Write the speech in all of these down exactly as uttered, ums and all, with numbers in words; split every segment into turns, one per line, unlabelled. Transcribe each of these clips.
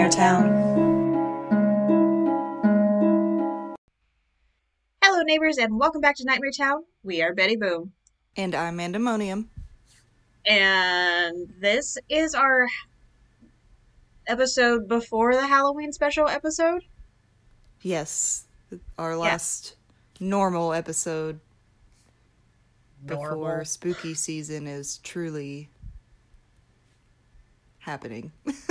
Nightmare Town.
Hello, neighbors, and welcome back to Nightmare Town. We are Betty Boom.
And I'm Andemonium.
And this is our episode before the Halloween special episode.
Yes, our
Yeah.
last normal episode
Normal.
before spooky season is truly happening.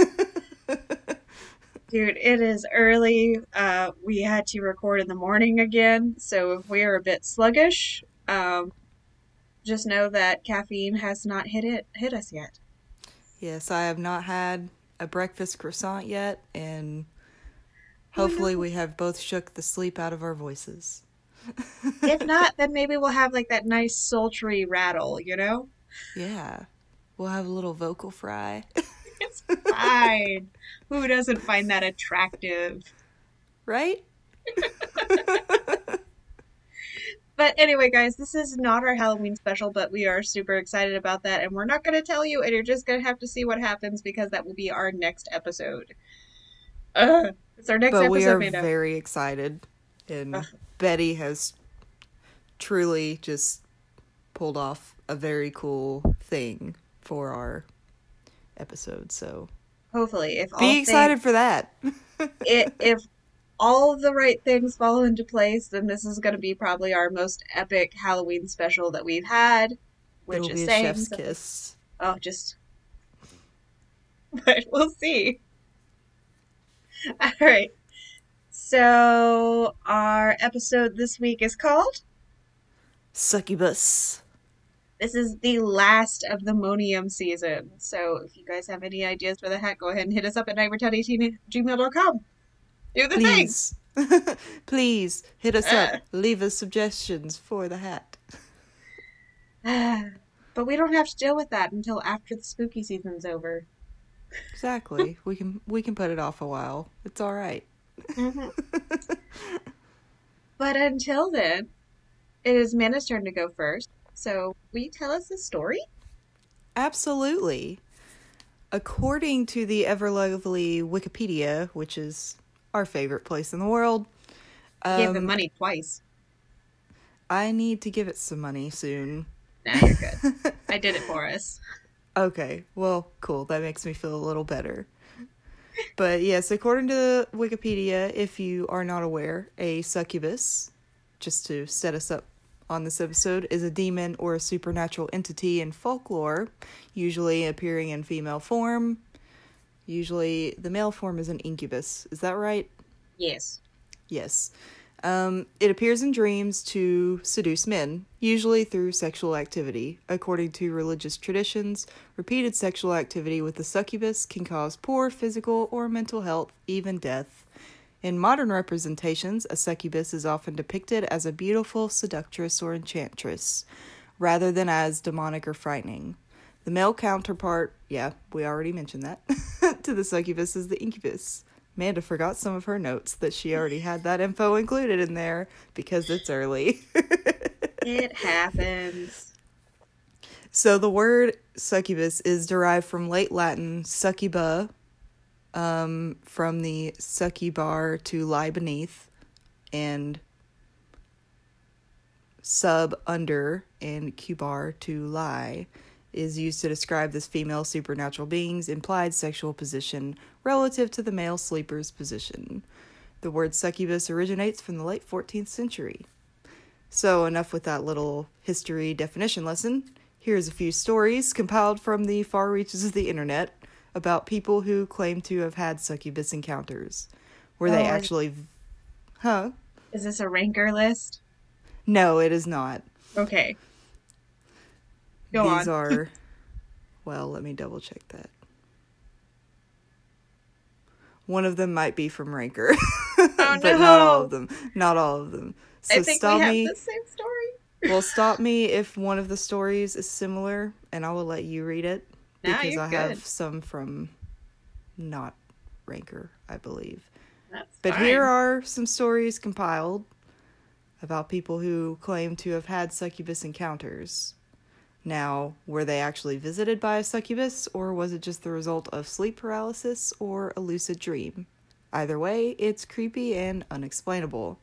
Dude, it is early. Uh, we had to record in the morning again, so if we are a bit sluggish, um, just know that caffeine has not hit it hit us yet.
Yes, I have not had a breakfast croissant yet, and hopefully
Oh, no.
we have both shook the sleep out of our voices.
If not, then maybe we'll have like that nice sultry rattle, you know?
Yeah, we'll have a little vocal fry.
It's fine. Who doesn't find that attractive?
Right?
But anyway, guys, this is not our Halloween special, but we are super excited about that, and we're not going to tell you, and you're just going to have to see what happens because that will be our next episode. Ugh, it's our next
But we
episode,
are
Mando.
very excited, and
Ugh.
Betty has truly just pulled off a very cool thing for our episode, so
Hopefully, if all
be excited
things,
for that.
it, if all of the right things fall into place, then this is going to be probably our most epic Halloween special that we've had, which
It'll
is
be a
saying
chef's
something.
kiss.
Oh, just, but we'll see. All right. So, our episode this week is called.
Succubus.
This is the last of the Monium season. So, if you guys have any ideas for the hat, go ahead and hit us up at nightmare town eighteen at gmail dot com. Do the thing.
Please. Please hit us
Uh.
up. Leave us suggestions for the hat.
But we don't have to deal with that until after the spooky season's over.
Exactly. we can we can put it off a while. It's all right.
Mhm. But until then, it is Mana's turn to go first. So, will you tell us the story?
Absolutely. According to the ever lovely Wikipedia, which is our favorite place in the world,
Give him
um,
money twice.
I need to give it some money soon.
Nah, you're good. I did it for us.
Okay, well, cool. That makes me feel a little better. But yes, according to Wikipedia, if you are not aware, a succubus, just to set us up on this episode, is a demon or a supernatural entity in folklore, usually appearing in female form. Usually the male form is an incubus. Is that right?
Yes.
Yes. Um, it appears in dreams to seduce men, usually through sexual activity. According to religious traditions, repeated sexual activity with the succubus can cause poor physical or mental health, even death. In modern representations, a succubus is often depicted as a beautiful seductress or enchantress, rather than as demonic or frightening. The male counterpart, yeah, we already mentioned that, to the succubus is the incubus. Amanda forgot some of her notes that she already had that info included in there because it's early.
It happens.
So the word succubus is derived from late Latin succuba, um, from the succubar to lie beneath, and sub under and cubar to lie is used to describe this female supernatural being's implied sexual position relative to the male sleeper's position. The word succubus originates from the late fourteenth century. So enough with that little history definition lesson. Here's a few stories compiled from the far reaches of the internet about people who claim to have had succubus encounters. Were they
Oh, is-
actually... Huh?
Is this a ranker list?
No, it is not.
Okay. Go
These
on.
are... Well, let me double check that. One of them might be from Ranker.
Oh,
but
no.
not all of them. Not all of them. So
I think we
stop
have
me.
the same story.
Well, stop me if one of the stories is similar, and I will let you read it.
No,
Because
you're
I
good.
have some from not Ranker, I believe.
That's
But
fine.
here are some stories compiled about people who claim to have had succubus encounters. Now, were they actually visited by a succubus, or was it just the result of sleep paralysis or a lucid dream? Either way, it's creepy and unexplainable.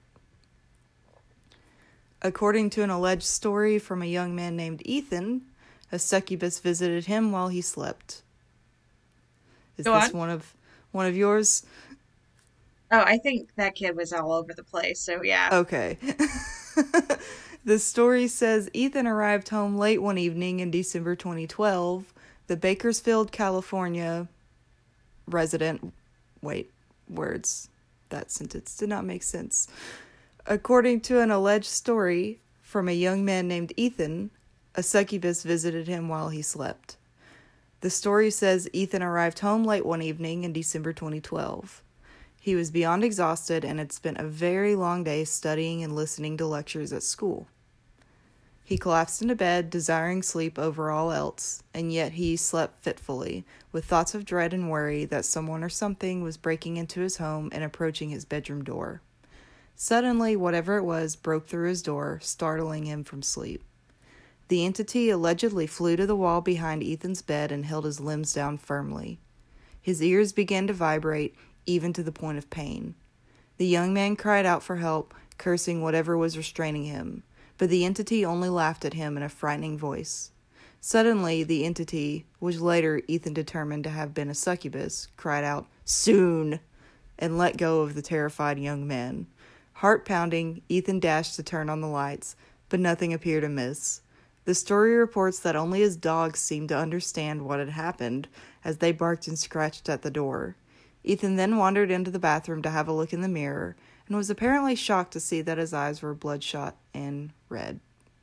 According to an alleged story from a young man named Ethan, a succubus visited him while he slept. Is
Go
this
on.
one of one of yours?
Oh, I think that kid was all over the place, so yeah.
Okay. The story says Ethan arrived home late one evening in December twenty twelve. The Bakersfield, California resident. Wait, words. That sentence did not make sense. According to an alleged story from a young man named Ethan, a succubus visited him while he slept. The story says Ethan arrived home late one evening in December twenty twelve. He was beyond exhausted and had spent a very long day studying and listening to lectures at school. He collapsed into bed, desiring sleep over all else, and yet he slept fitfully, with thoughts of dread and worry that someone or something was breaking into his home and approaching his bedroom door. Suddenly, whatever it was broke through his door, startling him from sleep. The entity allegedly flew to the wall behind Ethan's bed and held his limbs down firmly. His ears began to vibrate, even to the point of pain. The young man cried out for help, cursing whatever was restraining him, but the entity only laughed at him in a frightening voice. Suddenly, the entity, which later Ethan determined to have been a succubus, cried out, "Soon!" and let go of the terrified young man. Heart pounding, Ethan dashed to turn on the lights, but nothing appeared amiss. The story reports that only his dogs seemed to understand what had happened, as they barked and scratched at the door. Ethan then wandered into the bathroom to have a look in the mirror, and was apparently shocked to see that his eyes were bloodshot and red.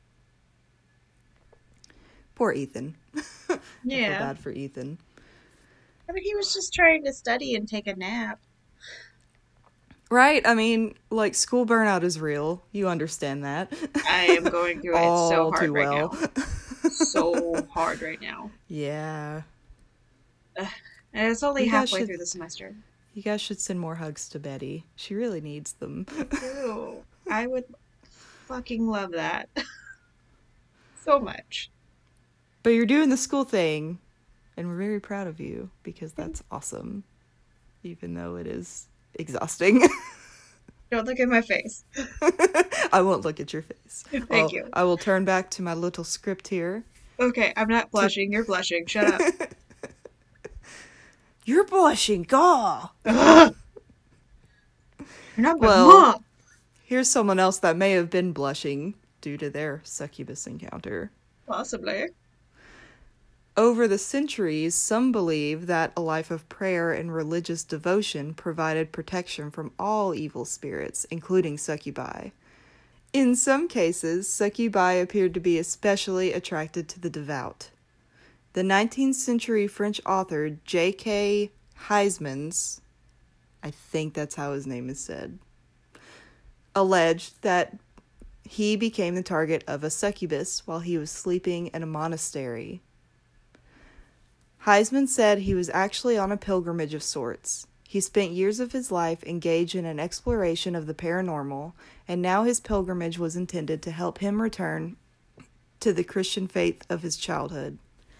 Poor Ethan. I feel
Yeah.
bad for Ethan.
I mean, he was just trying to study and take a nap.
Right? I mean, like, school burnout is real. You understand that.
I am going through it
All
so hard
too
right
well.
now. So hard right now.
Yeah.
Ugh. And it's only
You guys
halfway
should-
through the semester.
You guys should send more hugs to Betty. She really needs them.
Ew. I would fucking love that. So much.
But you're doing the school thing, and we're very proud of you, because that's awesome. Even though it is exhausting.
Don't look at my face.
I won't look at your face.
Thank
Well,
you.
I will turn back to my little script here.
Okay, I'm not blushing. You're blushing. Shut up.
You're blushing, gaw!
Ugh. You're not my
Well-
mom.
Here's someone else that may have been blushing due to their succubus encounter.
Possibly.
Over the centuries, some believe that a life of prayer and religious devotion provided protection from all evil spirits, including succubi. In some cases, succubi appeared to be especially attracted to the devout. The nineteenth century French author J K Huysmans, I think that's how his name is said, alleged that he became the target of a succubus while he was sleeping in a monastery. Huysman said he was actually on a pilgrimage of sorts. He spent years of his life engaged in an exploration of the paranormal, and now his pilgrimage was intended to help him return to the Christian faith of his childhood.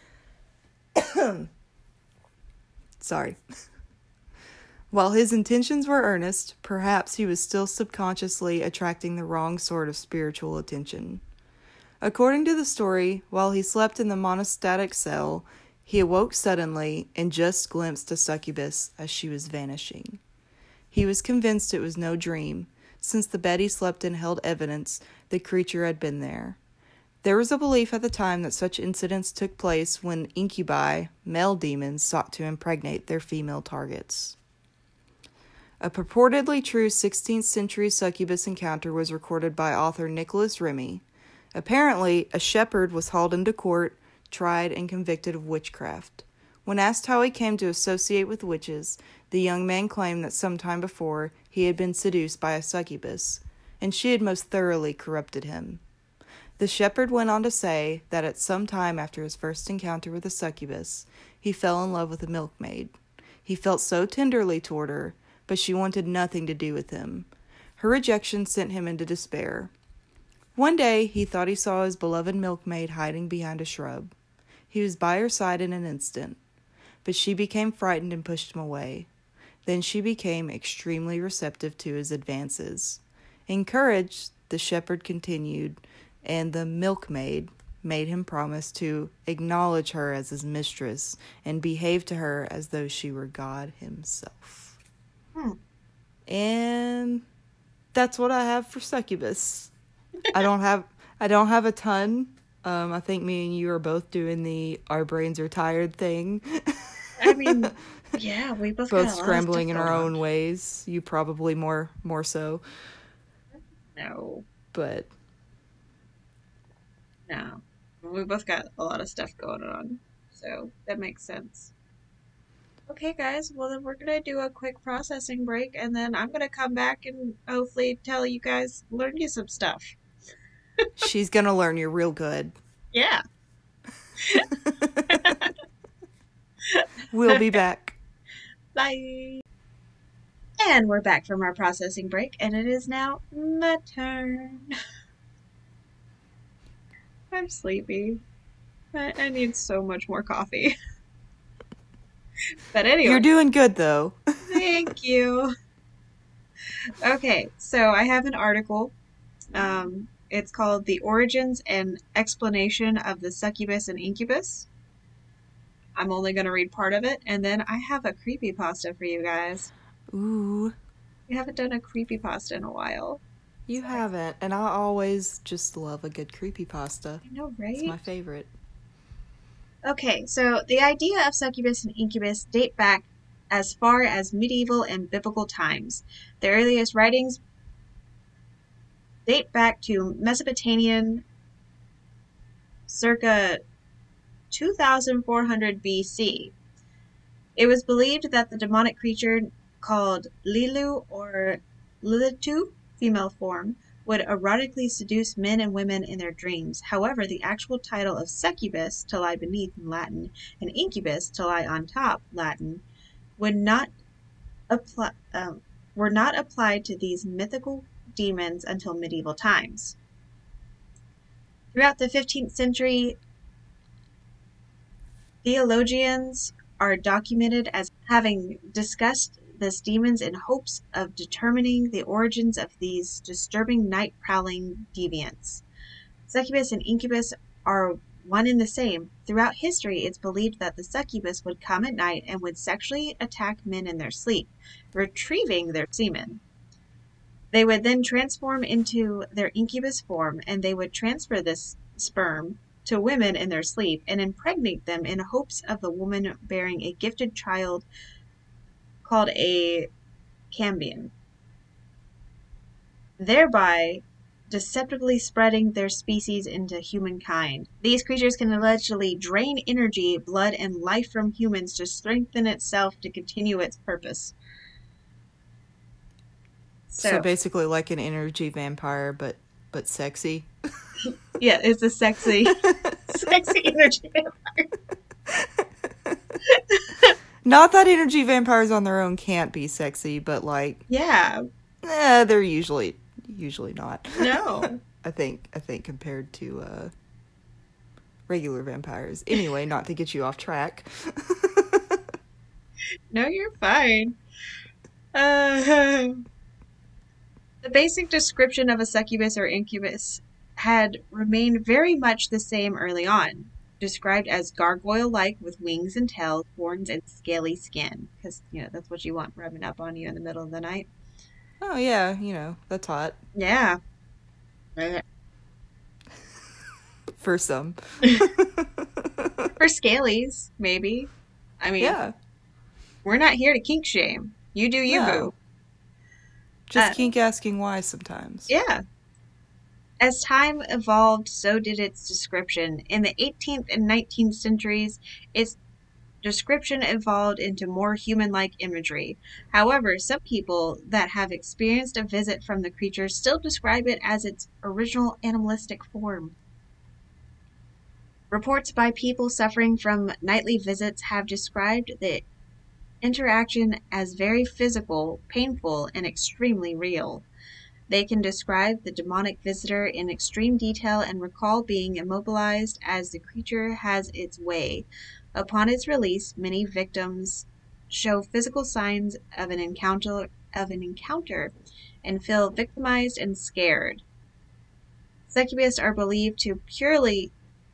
Sorry. While his intentions were earnest, perhaps he was still subconsciously attracting the wrong sort of spiritual attention. According to the story, while he slept in the monastic cell, he awoke suddenly and just glimpsed a succubus as she was vanishing. He was convinced it was no dream, since the bed he slept in held evidence the creature had been there. There was a belief at the time that such incidents took place when incubi, male demons, sought to impregnate their female targets. A purportedly true sixteenth century succubus encounter was recorded by author Nicholas Remy. Apparently, a shepherd was hauled into court, tried, and convicted of witchcraft. When asked how he came to associate with witches, the young man claimed that some time before he had been seduced by a succubus, and she had most thoroughly corrupted him. The shepherd went on to say that at some time after his first encounter with a succubus, he fell in love with a milkmaid. He felt so tenderly toward her, but she wanted nothing to do with him. Her rejection sent him into despair. One day, he thought he saw his beloved milkmaid hiding behind a shrub. He was by her side in an instant, but she became frightened and pushed him away. Then she became extremely receptive to his advances. Encouraged, the shepherd continued, and the milkmaid made him promise to acknowledge her as his mistress and behave to her as though she were God himself.
Hmm.
And that's what I have for succubus. I don't have I don't have a ton. Um, I think me and you are both doing the our brains are tired thing.
I mean, yeah, we both
both
got a lot of
scrambling
stuff
in our
going
own
on.
ways. You probably more more so,
No,
but
no. We both got a lot of stuff going on, so that makes sense. Okay, guys, well, then we're gonna do a quick processing break, and then I'm gonna come back and hopefully tell you guys, learn you some stuff.
she's gonna learn you real good.
Yeah.
We'll be back.
Bye. And we're back from our processing break, and it is now my turn. I'm sleepy. I, I need so much more coffee. But anyway.
You're doing good, though.
Thank you. Okay, so I have an article. Um, it's called The Origins and Explanation of the Succubus and Incubus. I'm only going to read part of it, and then I have a creepypasta for you guys.
Ooh.
We haven't done a creepypasta in a while.
You haven't, and I always just love a good creepypasta.
I know, right?
It's my favorite.
Okay, so the idea of succubus and incubus date back as far as medieval and biblical times. The earliest writings date back to Mesopotamian circa two thousand four hundred B C. It was believed that the demonic creature called Lilu or Lilitu, female form, would erotically seduce men and women in their dreams. However, the actual title of succubus, to lie beneath in Latin, and incubus, to lie on top, Latin, would not apply, um, were not applied to these mythical demons until medieval times. Throughout the fifteenth century, theologians are documented as having discussed these demons in hopes of determining the origins of these disturbing night-prowling deviants. Succubus and incubus are one and the same. Throughout history, it's believed that the succubus would come at night and would sexually attack men in their sleep, retrieving their semen. They would then transform into their incubus form, and they would transfer this sperm to women in their sleep and impregnate them in hopes of the woman bearing a gifted child called a cambion, thereby deceptively spreading their species into humankind. These creatures can allegedly drain energy, blood, and life from humans to strengthen itself to continue its purpose.
So, so basically like an energy vampire, but but sexy.
Yeah, it's a sexy, sexy energy vampire.
Not that energy vampires on their own can't be sexy, but like,
yeah,
eh, they're usually usually not.
No,
I think I think compared to uh, regular vampires. Anyway, not to get you off track.
No, you're fine. Uh, the basic description of a succubus or incubus had remained very much the same early on. Described as gargoyle-like with wings and tails, horns, and scaly skin. Because, you know, that's what you want rubbing up on you in the middle of the night.
Oh, yeah, you know, that's hot.
Yeah.
For some.
For scalies, maybe. I mean,
yeah.
We're not here to kink shame. You do you,
no.
boo.
Just
uh,
kink asking why sometimes.
Yeah. As time evolved, so did its description. In the eighteenth and nineteenth centuries, its description evolved into more human-like imagery. However, some people that have experienced a visit from the creature still describe it as its original animalistic form. Reports by people suffering from nightly visits have described the interaction as very physical, painful, and extremely real. They can describe the demonic visitor in extreme detail and recall being immobilized as the creature has its way. Upon its release, many victims show physical signs of an encounter of an encounter and feel victimized and scared. Succubus are believed to purely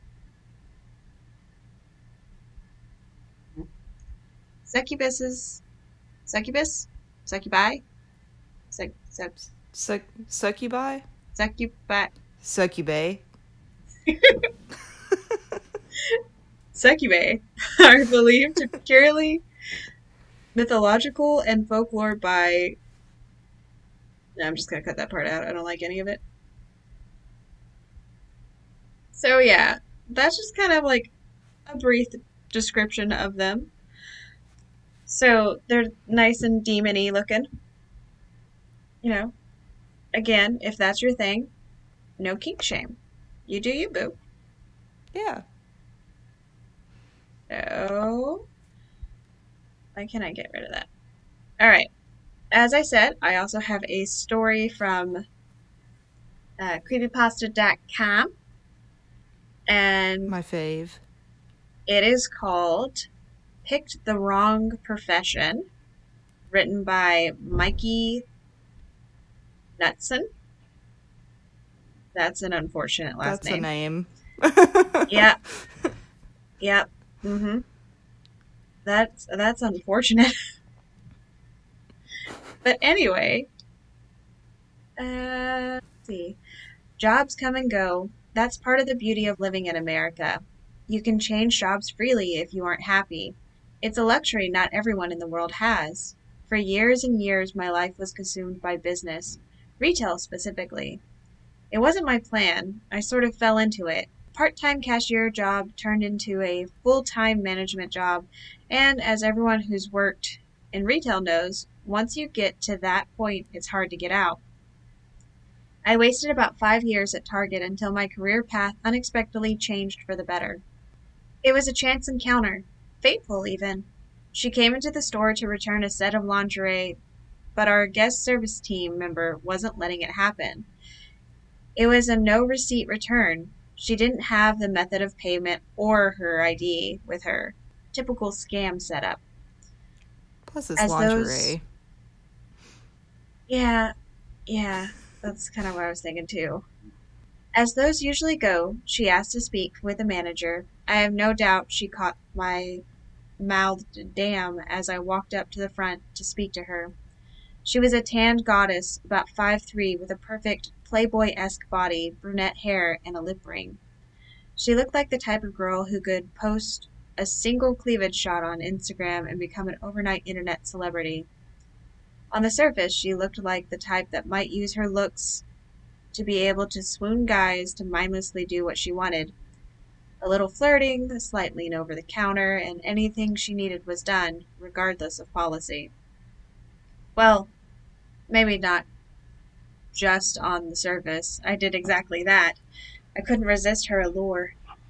succubuses succubus succubi suc, suc,
Suc- succubi?
succubi
Succubae.
succubae are believed to purely mythological and folklore by. No, I'm just gonna cut that part out. I don't like any of it. So yeah, that's just kind of like a brief description of them. So they're nice and demony looking. You know, again, if that's your thing, no kink shame. You do you, boo.
Yeah.
So why can I get rid of that? All right. As I said, I also have a story from uh, creepypasta dot com, and
My fave.
it is called Picked the Wrong Profession, written by Mikey Knutson. That's an unfortunate last
That's
name.
a name.
Yep. Yep. Mm-hmm. That's that's unfortunate. But anyway, uh, let's see. Jobs come and go. That's part of the beauty of living in America. You can change jobs freely if you aren't happy. It's a luxury not everyone in the world has. For years and years, my life was consumed by business, retail specifically. It wasn't my plan. I sort of fell into it. Part-time cashier job turned into a full-time management job, and as everyone who's worked in retail knows, once you get to that point, it's hard to get out. I wasted about five years at Target until my career path unexpectedly changed for the better. It was a chance encounter, fateful even. She came into the store to return a set of lingerie, but our guest service team member wasn't letting it happen. It was a no receipt return. She didn't have the method of payment or her I D with her. Typical scam setup.
Plus, it's
As
lingerie.
those, yeah, yeah, that's kind of what I was thinking too. As those usually go, she asked to speak with the manager. I have no doubt she caught my mouthed damn as I walked up to the front to speak to her. She was a tanned goddess, about five three, with a perfect Playboy-esque body, brunette hair, and a lip ring. She looked like the type of girl who could post a single cleavage shot on Instagram and become an overnight internet celebrity. On the surface, she looked like the type that might use her looks to be able to swoon guys to mindlessly do what she wanted. A little flirting, a slight lean over the counter, and anything she needed was done, regardless of policy. Well, maybe not just on the surface. I did exactly that. I couldn't resist her allure.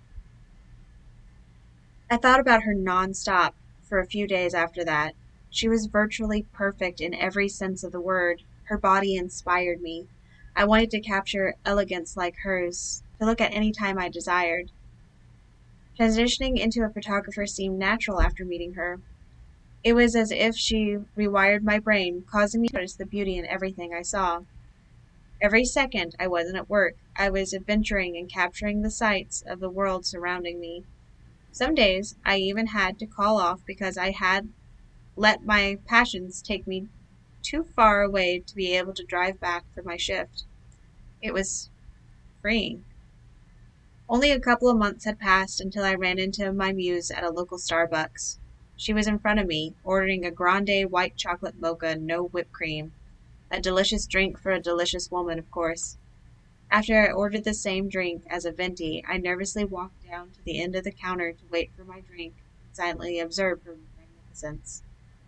I thought about her non-stop for a few days after that. She was virtually perfect in every sense of the word. Her body inspired me. I wanted to capture elegance like hers, to look at any time I desired. Transitioning into a photographer seemed natural after meeting her. It was as if she rewired my brain, causing me to notice the beauty in everything I saw. Every second I wasn't at work, I was adventuring and capturing the sights of the world surrounding me. Some days I even had to call off because I had let my passions take me too far away to be able to drive back for my shift. It was freeing. Only a couple of months had passed until I ran into my muse at a local Starbucks. She was in front of me, ordering a grande white chocolate mocha, no whipped cream. A delicious drink for a delicious woman, of course. After I ordered the same drink as a venti, I nervously walked down to the end of the counter to wait for my drink and silently observe her magnificence.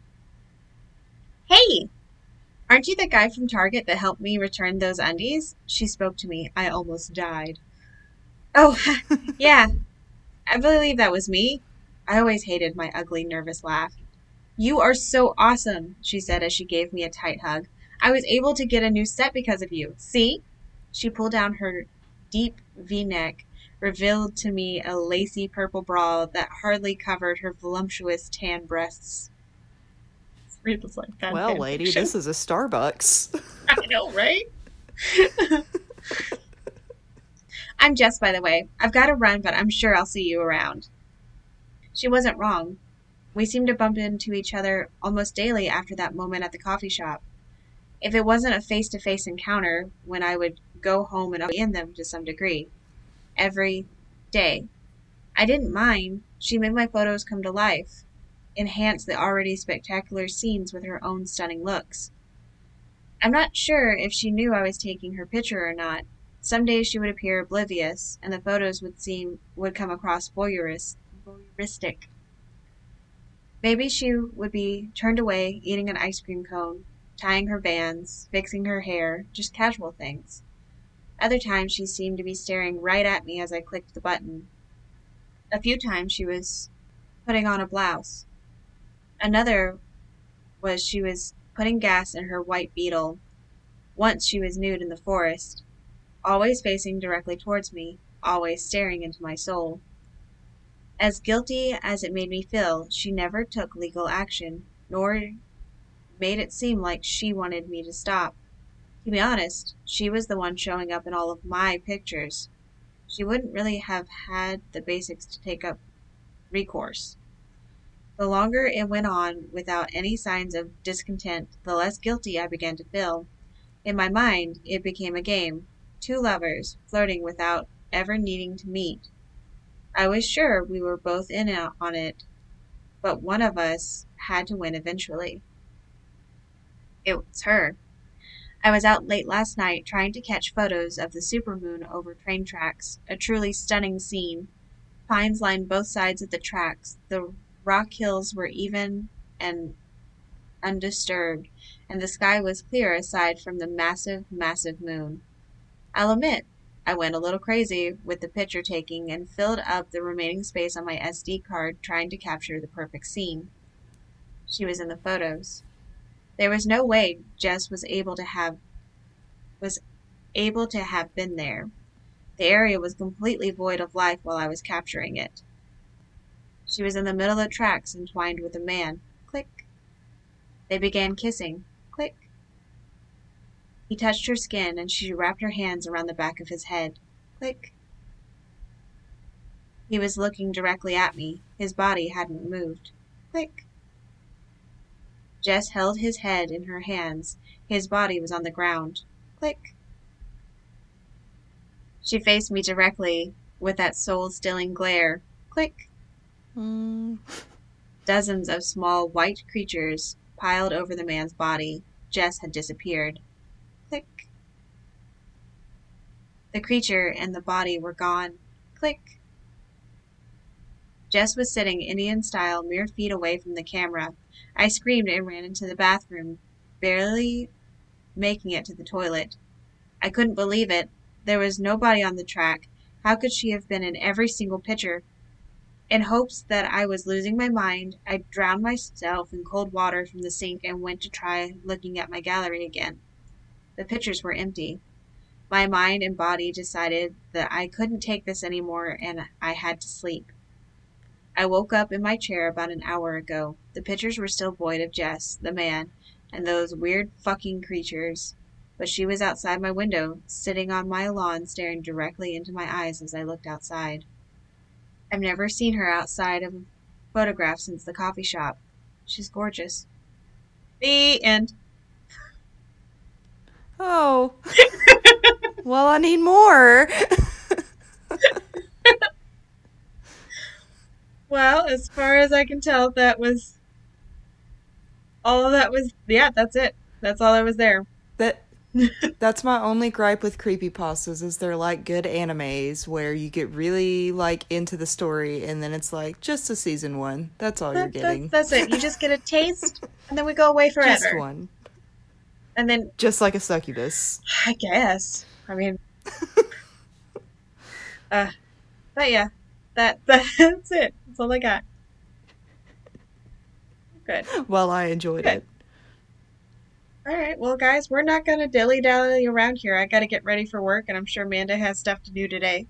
Hey! Aren't you the guy from Target that helped me return those undies? She spoke to me. I almost died. Oh, yeah. I believe that was me. I always hated my ugly, nervous laugh. You are so awesome, she said as she gave me a tight hug. I was able to get a new set because of you. See? She pulled down her deep V-neck, revealed to me a lacy purple bra that hardly covered her voluptuous tan breasts. Read this like bad
Well,
fan
lady,
fiction.
this is a Starbucks.
I know, right? I'm Jess, by the way. I've got to run, but I'm sure I'll see you around. She wasn't wrong. We seemed to bump into each other almost daily after that moment at the coffee shop. If it wasn't a face-to-face encounter, when I would go home and be in them to some degree. Every day. I didn't mind. She made my photos come to life, enhance the already spectacular scenes with her own stunning looks. I'm not sure if she knew I was taking her picture or not. Some days she would appear oblivious, and the photos would seem would come across voyeurist, voyeuristic. Maybe she would be turned away, eating an ice cream cone, tying her bands, fixing her hair, just casual things. Other times she seemed to be staring right at me as I clicked the button. A few times she was putting on a blouse. Another was she was putting gas in her white Beetle. Once she was nude in the forest, always facing directly towards me, always staring into my soul. As guilty as it made me feel, she never took legal action, nor made it seem like she wanted me to stop. To be honest, she was the one showing up in all of my pictures. She wouldn't really have had the basics to take up recourse. The longer it went on without any signs of discontent, the less guilty I began to feel. In my mind, it became a game. Two lovers, flirting without ever needing to meet. I was sure we were both in on it, but one of us had to win eventually. It was her. I was out late last night trying to catch photos of the supermoon over train tracks, a truly stunning scene. Pines lined both sides of the tracks, the rock hills were even and undisturbed, and the sky was clear aside from the massive, massive moon. I'll admit, I went a little crazy with the picture taking and filled up the remaining space on my S D card trying to capture the perfect scene. She was in the photos. There was no way Jess was able to have was able to have been there. The area was completely void of life while I was capturing it. She was in the middle of the tracks entwined with a man. Click. They began kissing. Click. He touched her skin and she wrapped her hands around the back of his head. Click. He was looking directly at me. His body hadn't moved. Click. Jess held his head in her hands. His body was on the ground. Click. She faced me directly with that soul-stilling glare. Click.
Mm.
Dozens of small white creatures piled over the man's body. Jess had disappeared. Click. The creature and the body were gone. Click. Jess was sitting Indian-style mere feet away from the camera. I screamed and ran into the bathroom, barely making it to the toilet. I couldn't believe it. There was nobody on the track. How could she have been in every single picture? In hopes that I was losing my mind, I drowned myself in cold water from the sink and went to try looking at my gallery again. The pictures were empty. My mind and body decided that I couldn't take this anymore and I had to sleep. I woke up in my chair about an hour ago. The pictures were still void of Jess, the man, and those weird fucking creatures. But she was outside my window, sitting on my lawn, staring directly into my eyes as I looked outside. I've never seen her outside of a photograph since the coffee shop. She's gorgeous. The end.
Oh. Well, I need more.
Well, as far as I can tell, that was all that was. Yeah, that's it. That's all that was there.
That that's my only gripe with creepypastas is they're like good animes where you get really like into the story and then it's like just a season one. That's all
that,
you're getting.
That, that's it. You just get a taste and then we go away forever.
Just one.
And then
just like a succubus.
I guess. I mean, uh, but yeah, that that's it. That's all I got. Good.
Well, I enjoyed
Good.
it.
All right, well, guys, we're not going to dilly dally around here. I got to get ready for work, and I'm sure Amanda has stuff to do today.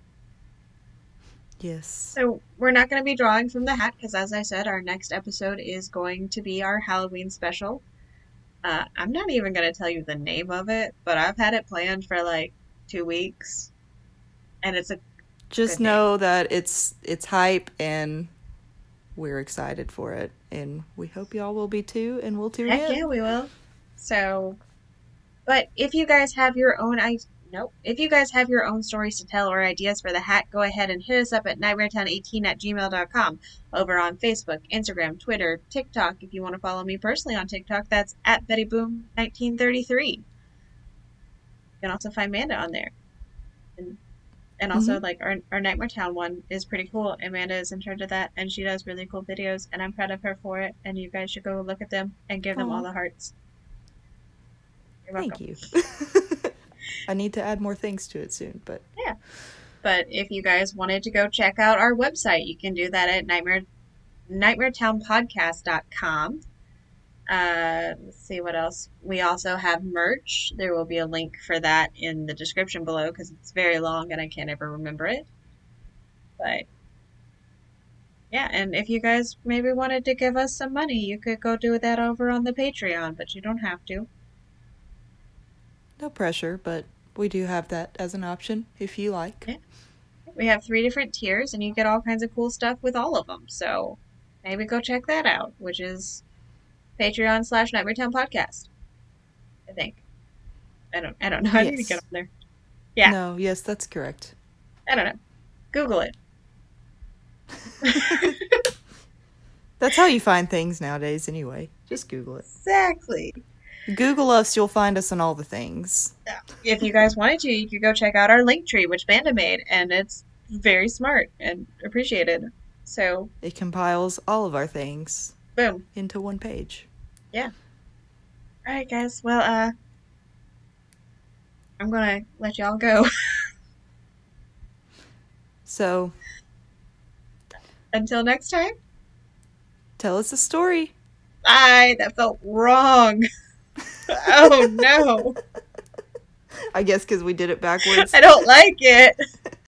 Yes.
So we're not going to be drawing from the hat because, as I said, our next episode is going to be our Halloween special. Uh, I'm not even going to tell you the name of it, but I've had it planned for like two weeks, and it's a
Just
good name.
know that it's it's hype and we're excited for it, and we hope y'all will be too, and we'll tune
Heck yeah,
in.
we will. So, but if you guys have your own I nope. If you guys have your own stories to tell or ideas for the hat, go ahead and hit us up at nightmaretown eighteen at gmail dot com over on Facebook, Instagram, Twitter, TikTok. If you want to follow me personally on TikTok, that's at Betty Boom nineteen thirty-three. You can also find Amanda on there. And and
Mm-hmm.
also like our our Nightmare Town one is pretty cool. Amanda is in charge of that and she does really cool videos and I'm proud of her for it and you guys should go look at them and give them all
Aw,
the hearts. You're
thank
welcome.
you. I need to add more things to it soon, but
Yeah. But if you guys wanted to go check out our website, you can do that at nightmare nightmaretownpodcast dot com. Uh, let's see what else. We also have merch. There will be a link for that in the description below because it's very long and I can't ever remember it. But yeah, and if you guys maybe wanted to give us some money, you could go do that over on the Patreon, but you don't have to.
no pressure, but we do have that as an option if you like.
Yeah. We have three different tiers and you get all kinds of cool stuff with all of them. So maybe go check that out, which is Patreon slash Nightmare Town Podcast, I think. I don't I don't know. I need to get
Yes.
on there. Yeah,
No, yes, that's correct.
I don't know. Google it.
That's how you find things nowadays anyway. Just Google it.
Exactly.
Google us, you'll find us on all the things.
If you guys wanted to, you could go check out our link tree, which Banda made, and it's very smart and appreciated. So,
It compiles all of our things
boom.
into one page.
Yeah. All right, guys. Well, uh, I'm gonna let y'all go.
So,
Until next time.
tell us a story.
Bye. That felt wrong. Oh no.
I guess because we did it backwards.
I don't like it.